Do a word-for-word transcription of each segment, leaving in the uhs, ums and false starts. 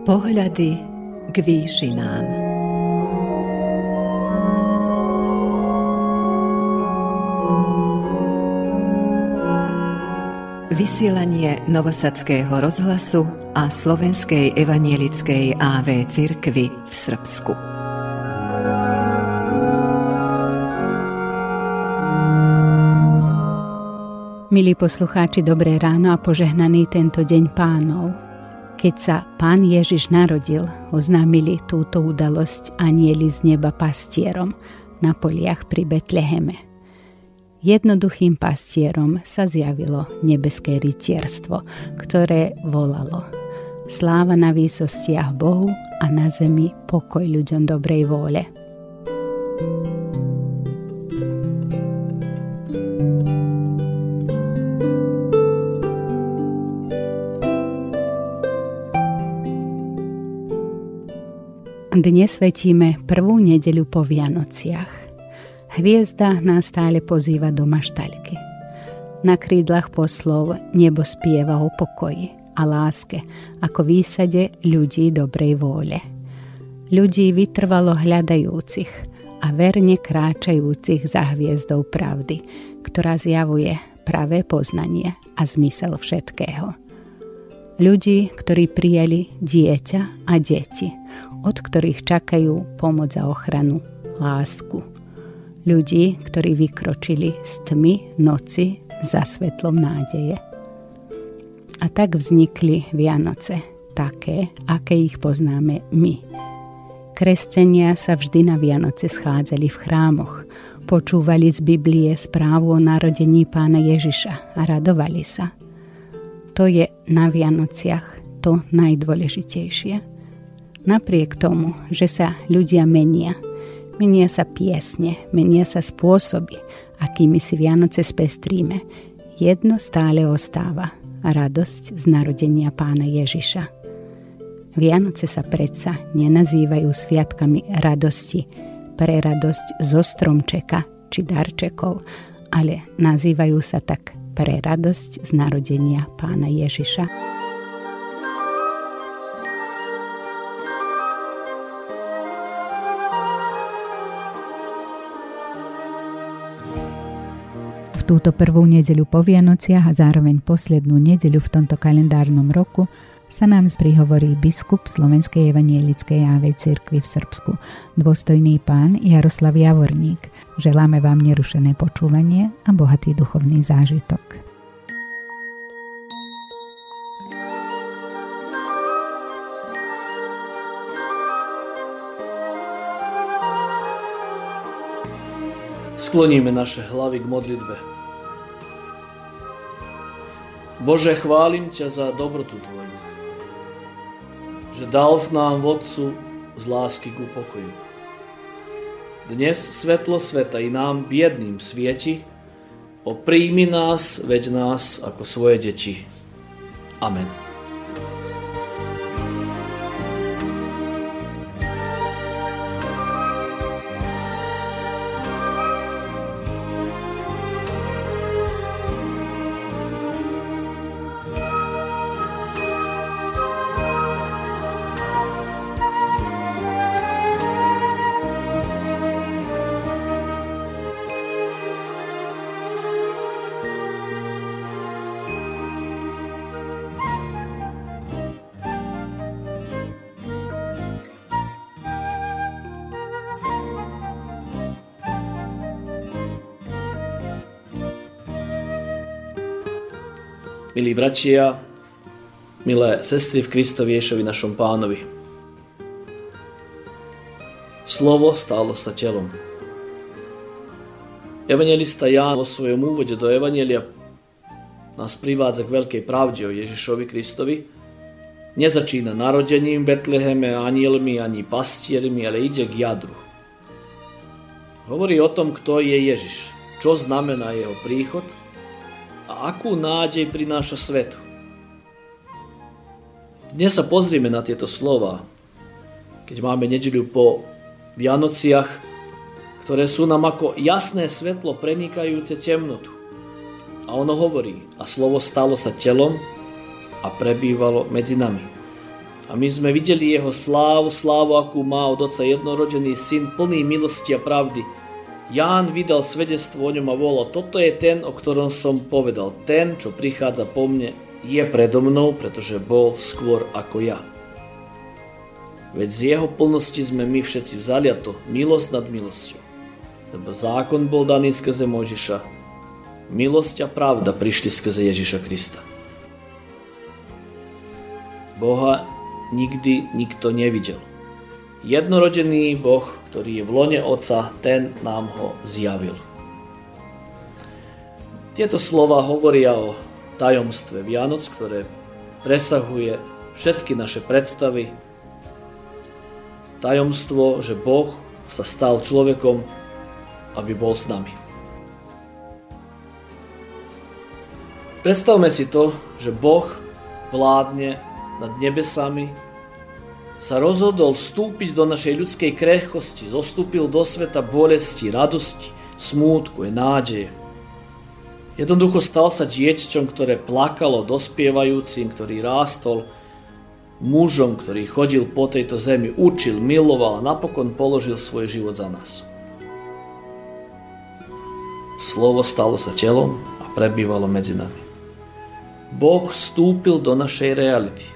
Pohľady k výšinám. Vysielanie Novosadského rozhlasu a Slovenskej evanielickej á vé cirkvi v Srbsku. Milí poslucháči, dobré ráno a požehnaný tento deň Pánov. Keď sa Pán Ježiš narodil, oznámili túto udalosť anjeli z neba pastierom na poliach pri Betleheme. Jednoduchým pastierom sa zjavilo nebeské rytierstvo, ktoré volalo: Sláva na výsostiach Bohu a na zemi pokoj ľuďom dobrej vôle. Dnes svetíme prvú nedeľu po Vianociach. Hviezda nás stále pozýva do maštaľky. Na krídlach poslov nebo spieva o pokoji a láske ako výsade ľudí dobrej vôle. Ľudí vytrvalo hľadajúcich a verne kráčajúcich za hviezdou pravdy, ktorá zjavuje pravé poznanie a zmysel všetkého. Ľudí, ktorí prijali dieťa a deti, od ktorých čakajú pomoc a ochranu, lásku. Ľudí, ktorí vykročili z tmy noci za svetlom nádeje. A tak vznikli Vianoce, také, aké ich poznáme my. Kresťania sa vždy na Vianoce schádzali v chrámoch, počúvali z Biblie správu o narodení Pána Ježiša a radovali sa. To je na Vianociach to najdôležitejšie. Napriek tomu, že sa ľudia menia, menia sa piesne, menia sa spôsoby, akými si Vianoce spestríme, jedno stále ostáva: radosť z narodenia Pána Ježiša. Vianoce sa predsa nenazývajú sviatkami radosti pre radosť zo stromčeka či darčekov, ale nazývajú sa tak pre radosť z narodenia Pána Ježiša. Túto prvú nedeľu po Vianociach a zároveň poslednú nedeľu v tomto kalendárnom roku sa nám sprihovorí biskup Slovenskej evanielickej á vé cirkvi v Srbsku, dôstojný pán Jaroslav Javorník. Želáme vám nerušené počúvanie a bohatý duchovný zážitok. Skloníme naše hlavy k modlitbe. Bože, chválim ťa za dobrotu Tvoju, že dal s nám vodcu z lásky ku pokoju. Dnes svetlo sveta i nám biedným svieti, o príjmi nás, veď nás ako svoje deti. Amen. Milí bratia, milé sestry v Kristovi Ježovi našom Pánovi. Slovo stalo sa telom. Evanjelista Ján vo svojom úvode do Evanjelia nás privádza k veľkej pravde o Ježišovi Kristovi. Nezačína narodením v Betleheme, anielmi ani pastiermi, ale ide k jadru. Hovorí o tom, kto je Ježiš, čo znamená jeho príchod a akú nádej prináša svetu. Dnes sa pozrieme na tieto slova, keď máme nedeľu po Vianociach, ktoré sú nám ako jasné svetlo prenikajúce temnotu. A ono hovorí: a slovo stalo sa telom a prebývalo medzi nami. A my sme videli jeho slávu, slávu, akú má od Otca jednorodený syn, plný milosti a pravdy. Ján vydal svedectvo o ňom a volal: toto je ten, o ktorom som povedal. Ten, čo prichádza po mne, je predo mnou, pretože bol skôr ako ja. Veď z jeho plnosti sme my všetci vzali, a to milosť nad milosťou. Lebo zákon bol daný skrze Mojžiša. Milosť a pravda prišli skrze Ježiša Krista. Boha nikdy nikto nevidel. Jednorodený Boh, ktorý je v lone Otca, ten nám ho zjavil. Tieto slova hovoria o tajomstve Vianoc, ktoré presahuje všetky naše predstavy. Tajomstvo, že Boh sa stal človekom, aby bol s nami. Predstavme si to, že Boh vládne nad nebesami, sa rozhodol vstúpiť do našej ľudskej krehkosti, zostúpil do sveta bolesti, radosti, smútku a nádeje. Jednoducho stal sa dieťaťom, ktoré plakalo, dospievajúcim, ktorý rástol, mužom, ktorý chodil po tejto zemi, učil, miloval a napokon položil svoj život za nás. Slovo stalo sa telom a prebývalo medzi nami. Boh vstúpil do našej reality.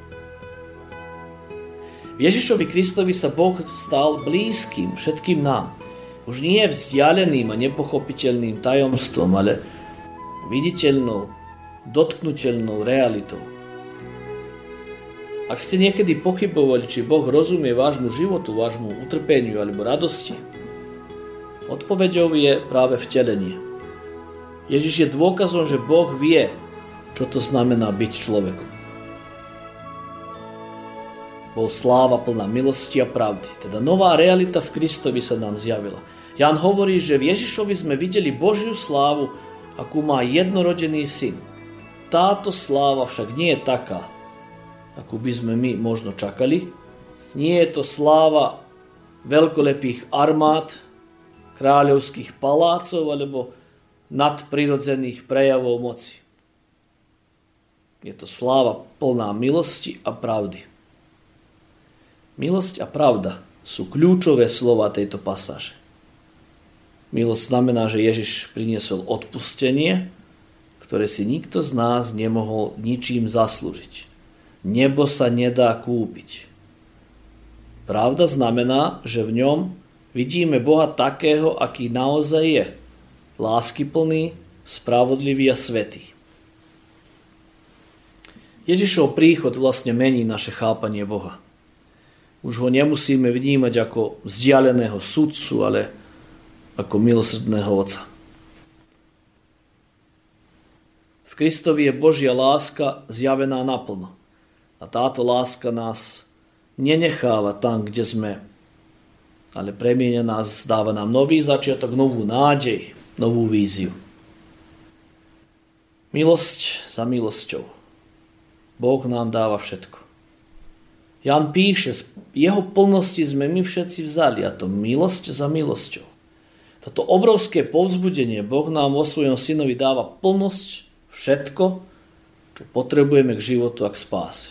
V Ježišovi Kristovi sa Boh stal blízkym všetkým nám. Už nie vzdialeným a nepochopiteľným tajomstvom, ale viditeľnou, dotknuteľnou realitou. Ak ste niekedy pochybovali, či Boh rozumie vášmu životu, vášmu utrpeniu alebo radosti, odpoveďou je práve vtelenie. Ježiš je dôkazom, že Boh vie, čo to znamená byť človekom. Bol sláva plná milosti a pravdy. Teda nová realita v Kristovi sa nám zjavila. Ján hovorí, že v Ježišovi sme videli Božiu slávu, akú má jednorodený syn. Táto sláva však nie je taká, akú by sme my možno čakali. Nie je to sláva veľkolepých armád, kráľovských palácov alebo nadprirodzených prejavov moci. Je to sláva plná milosti a pravdy. Milosť a pravda sú kľúčové slova tejto pasáže. Milosť znamená, že Ježiš priniesol odpustenie, ktoré si nikto z nás nemohol ničím zaslúžiť. Nebo sa nedá kúpiť. Pravda znamená, že v ňom vidíme Boha takého, aký naozaj je. Láskyplný, spravodlivý a svätý. Ježišov príchod vlastne mení naše chápanie Boha. Už ho nemusíme vnímať ako vzdialeného sudcu, ale ako milosrdného Otca. V Kristovi je Božia láska zjavená naplno. A táto láska nás nenecháva tam, kde sme, ale premieňa nás, dáva nám nový začiatok, novú nádej, novú víziu. Milosť za milosťou. Boh nám dáva všetko. Ján píše, z jeho plnosti sme my všetci vzali, a to milosť za milosťou. Toto obrovské povzbudenie Boh nám vo svojom synovi dáva plnosť, všetko, čo potrebujeme k životu a k spáse.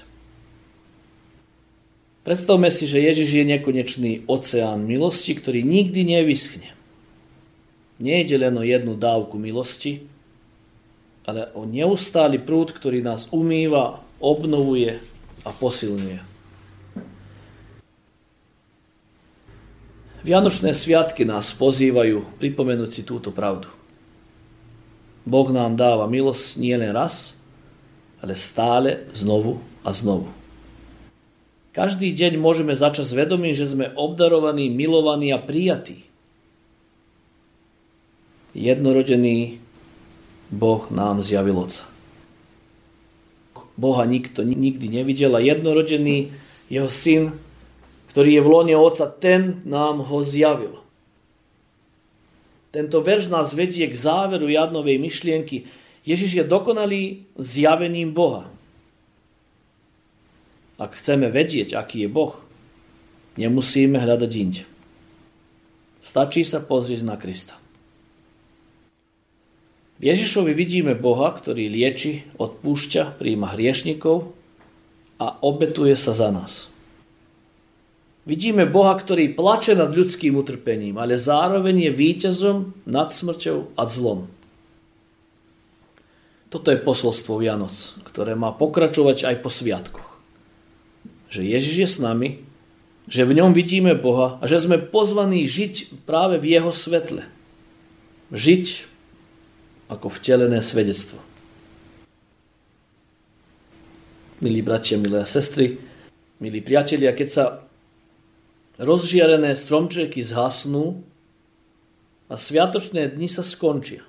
Predstavme si, že Ježiš je nekonečný oceán milosti, ktorý nikdy nevyschne. Nejde len o jednu dávku milosti, ale o neustály prúd, ktorý nás umýva, obnovuje a posilňuje. Vianočné sviatky nás pozývajú pripomenúť si túto pravdu. Boh nám dáva milosť nie len raz, ale stále, znovu a znovu. Každý deň môžeme začať s vedomím, že sme obdarovaní, milovaní a prijatí. Jednorodený Boh nám zjavil Otca. Boha nikto nikdy nevidel a jednorodený jeho syn, ktorý je v lone Otca, ten nám ho zjavil. Tento verš nás vedie k záveru Jánovej myšlienky. Ježiš je dokonalý zjavením Boha. Ak chceme vedieť, aký je Boh, nemusíme hľadať inde. Stačí sa pozrieť na Krista. V Ježišovi vidíme Boha, ktorý lieči, odpúšťa, prijíma hriešnikov a obetuje sa za nás. Vidíme Boha, ktorý plače nad ľudským utrpením, ale zároveň je víťazom nad smrťou a zlom. Toto je posolstvo Vianoc, ktoré má pokračovať aj po sviatkoch. Že Ježiš je s nami, že v ňom vidíme Boha a že sme pozvaní žiť práve v jeho svetle. Žiť ako vtelené svedectvo. Milí bratia, milé sestry, milí priatelia, keď sa rozžiarené stromčeky zhasnú a sviatočné dni sa skončia,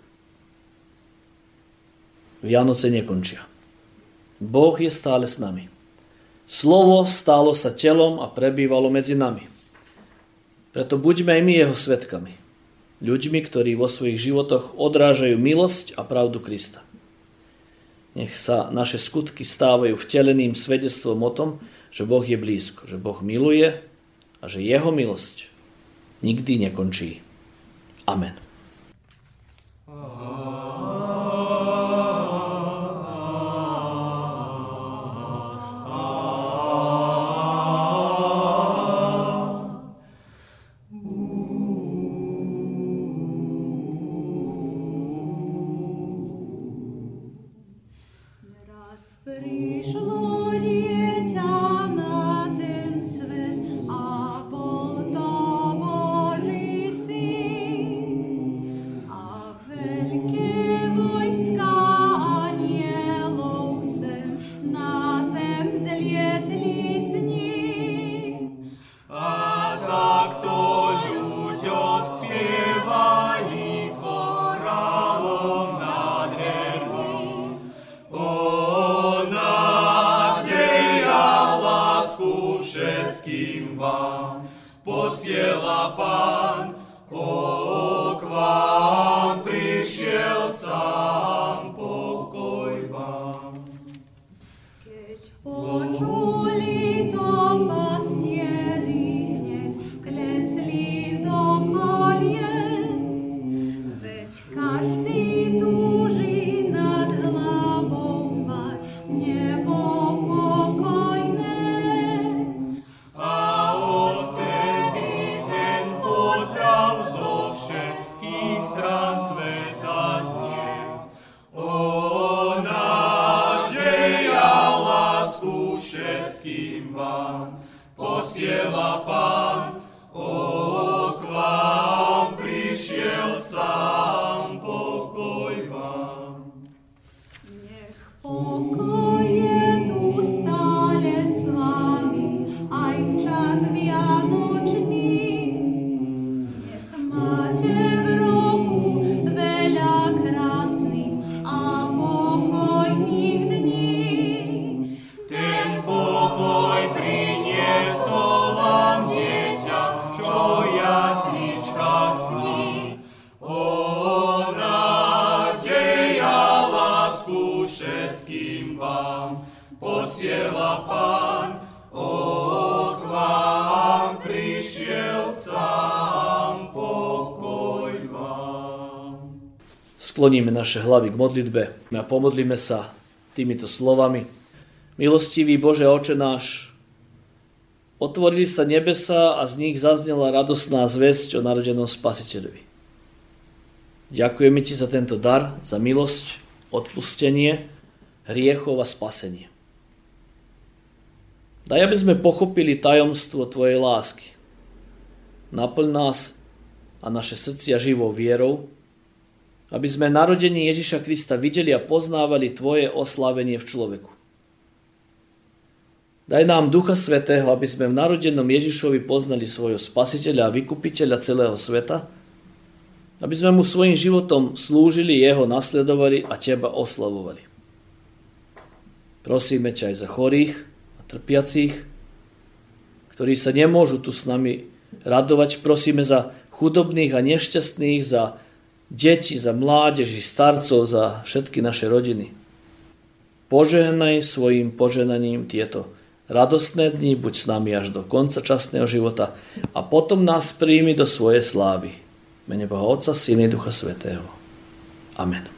Vianoce nekončia. Boh je stále s nami. Slovo stálo sa telom a prebývalo medzi nami. Preto buďme aj my jeho svedkami. Ľuďmi, ktorí vo svojich životoch odrážajú milosť a pravdu Krista. Nech sa naše skutky stávajú vteleným svedectvom o tom, že Boh je blízko, že Boh miluje a že jeho milosť nikdy nekončí. Amen. Prišlo dieťa na ten svet a bol to Boží syn. A veľké vojska anielov sem na zem zlietli s ním. A takto ľuďom spievali chorálom nádherným. Všetkým vám posiela Pán, o, k vám prišiel sám, pokoj vám. Keď počuli to pasieri, hneď klesli do kolien, veď každý túži nad hlavou mať nebo pokojné. Všetkým vám posiela Pán, o, k vám prišiel sám, pokoj vám. Nech pokoj je tu stále s vami, aj v čas vianočný. Nech máte v roku veľa krásnych a pokojných dní. Pokoj priniesol vám dieťa, čo jaslička sní. O, nádej a lásku všetkým vám posiela Pán, o, k vám prišiel sám, pokoj vám. Skloníme naše hlavy k modlitbe a pomodlíme sa týmito slovami. Milostivý Bože Oče náš, otvorili sa nebesá a z nich zaznela radosná zvesť o narodenom Spasiteľovi. Ďakujeme Ti za tento dar, za milosť, odpustenie, hriechov a spasenie. Daj, aby sme pochopili tajomstvo Tvojej lásky. Naplň nás a naše srdcia živou vierou, aby sme narodenie Ježiša Krista videli a poznávali Tvoje oslávenie v človeku. Daj nám Ducha Svätého, aby sme v narodenom Ježišovi poznali svojho Spasiteľa a Vykupiteľa celého sveta, aby sme mu svojím životom slúžili, jeho nasledovali a Teba oslavovali. Prosíme ťa aj za chorých a trpiacich, ktorí sa nemôžu tu s nami radovať. Prosíme za chudobných a nešťastných, za deti, za mládež, starcov, za všetky naše rodiny. Požehnaj svojim požehnaním tieto radostné dni, buď s nami až do konca časného života a potom nás príjmi do svojej slávy. V mene Boha Otca, Syna i Ducha Svätého. Amen.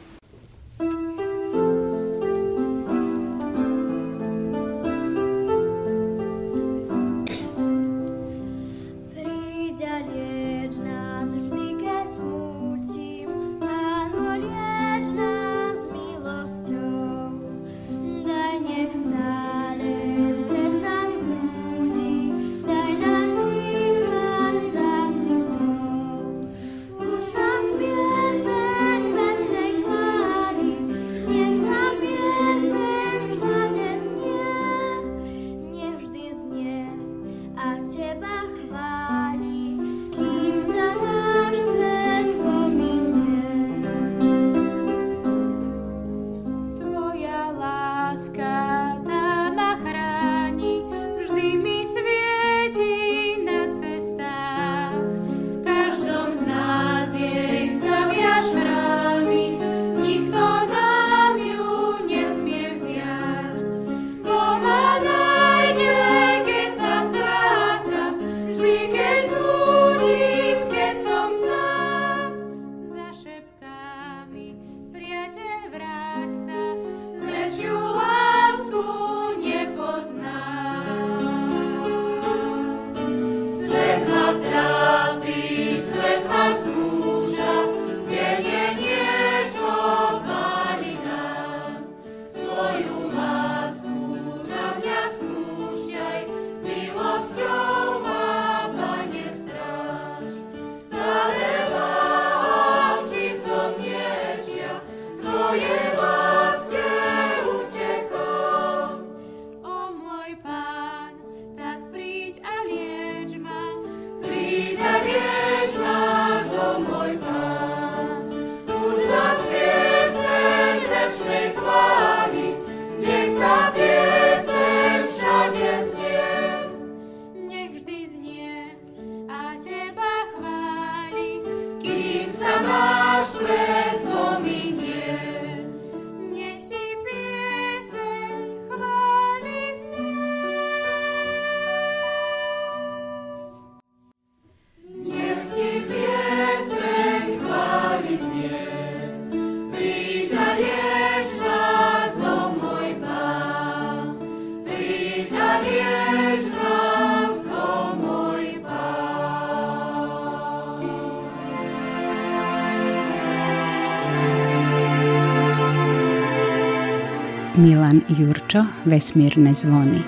Milan Jurčo, Vesmírne zvony.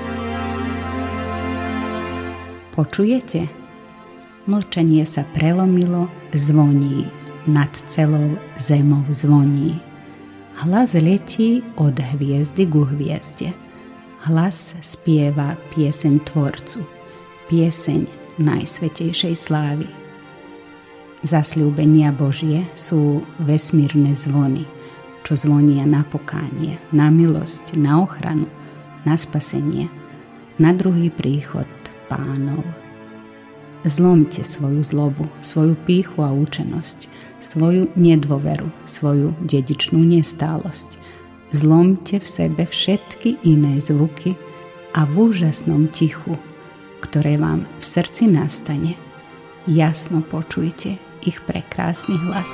Počujete? Mlčanie sa prelomilo, zvoní, nad celou zemou zvoní. Hlas letí od hviezdy ku hviezde. Hlas spieva pieseň Tvorcu, pieseň Najsvätejšej slávy. Zasľúbenia Božie sú vesmírne zvony, čo zvonia na pokánie, na milosť, na ochranu, na spasenie, na druhý príchod Pánov. Zlomte svoju zlobu, svoju pýchu a účenosť, svoju nedôveru, svoju dedičnú nestálosť. Zlomte v sebe všetky iné zvuky a v úžasnom tichu, ktoré vám v srdci nastane, jasno počujte ich prekrásny hlas.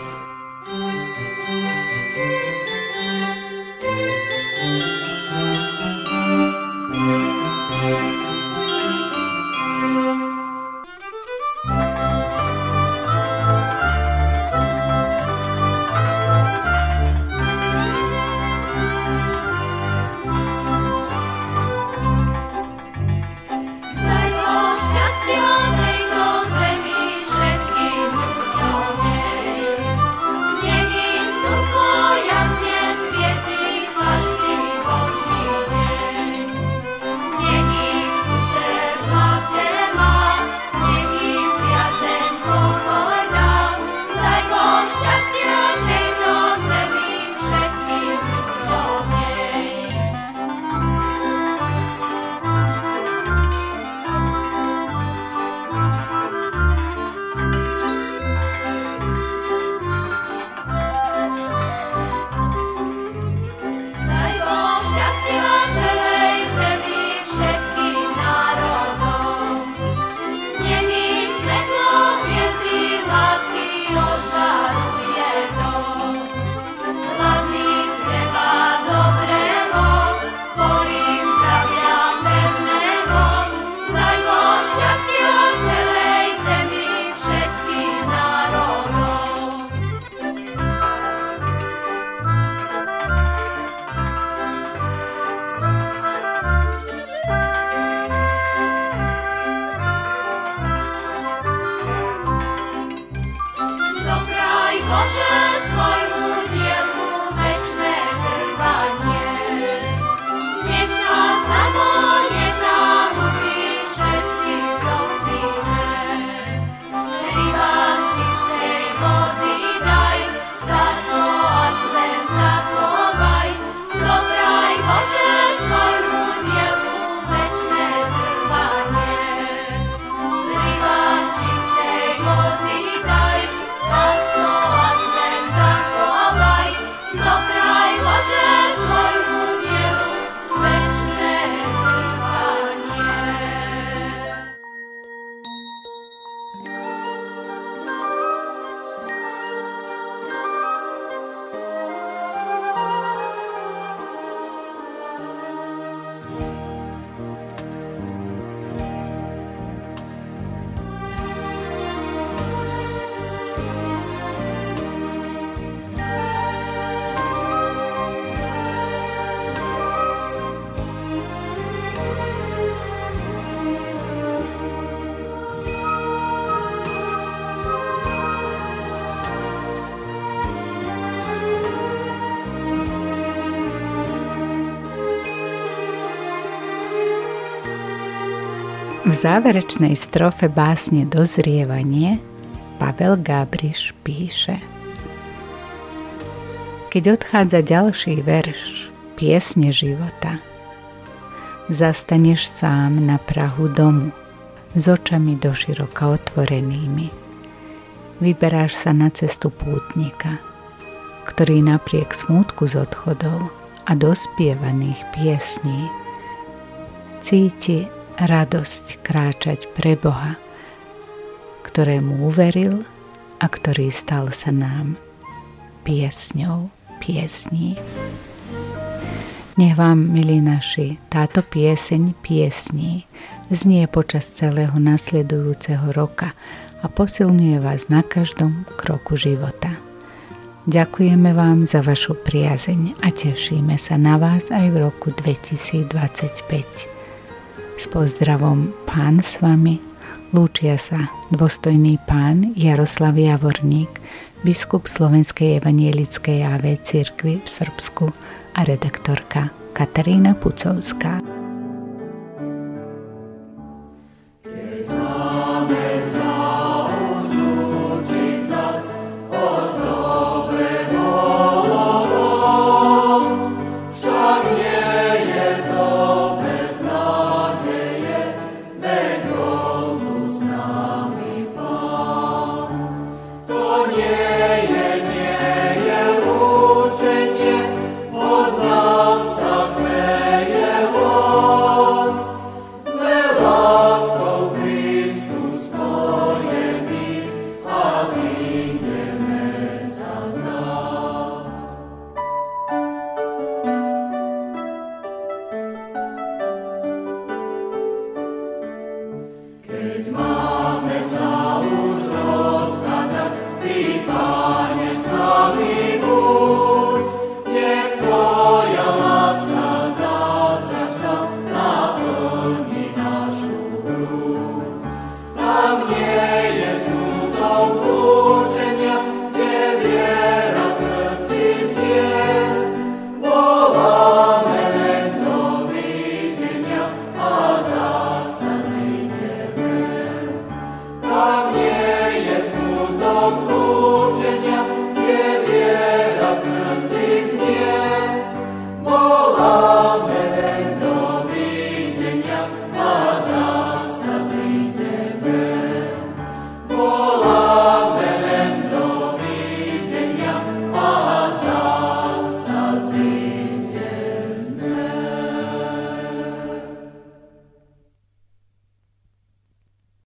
Šťastia tejto zemi všetkým ľuďom jej. V záverečnej strofe básne Dozrievanie Pavel Gabriš píše: Keď odchádza ďalší verš piesne života, zastaneš sám na prahu domu s očami doširoka otvorenými. Vyberáš sa na cestu pútnika, ktorý napriek smútku z odchodov a dospievaných piesní cíti radosť kráčať pre Boha, ktorému uveril a ktorý stal sa nám piesňou piesní. Nech vám, milí naši, táto pieseň piesní znie počas celého nasledujúceho roka a posilňuje vás na každom kroku života. Ďakujeme vám za vašu priazeň a tešíme sa na vás aj v roku dvetisícdvadsaťpäť. S pozdravom Pán s vami, lúčia sa dôstojný pán Jaroslav Javorník, biskup Slovenskej evanielickej á vé cirkvi v Srbsku a redaktorka Katarína Pucovská. It's my